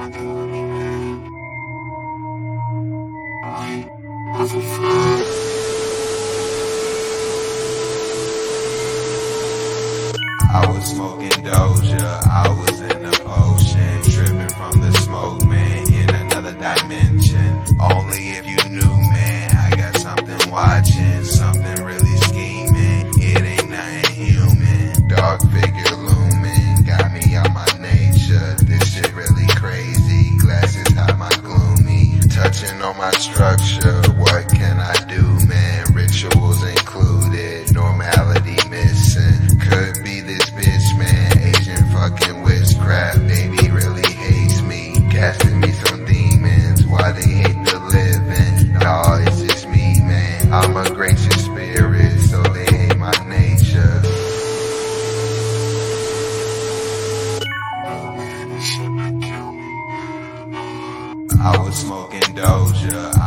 I was smoking Doja, I was in the ocean, tripping from the smoke, man, in another dimension. Only if you knew, man, I got something watching, something really scheming. It ain't nothing human. Dark figure looming, got me out my nature. This shit really crazy. Glasses hide my gloomy, touching on my structure. What can I do, man? Rituals included, normality missing. Could be this bitch, man, Asian fucking witchcraft. Baby really hates me, casting me some demons. Why they hate the living? Nah, it's just me, man. I'm a gracious spirit, so they hate my nature. I was smoking Doja.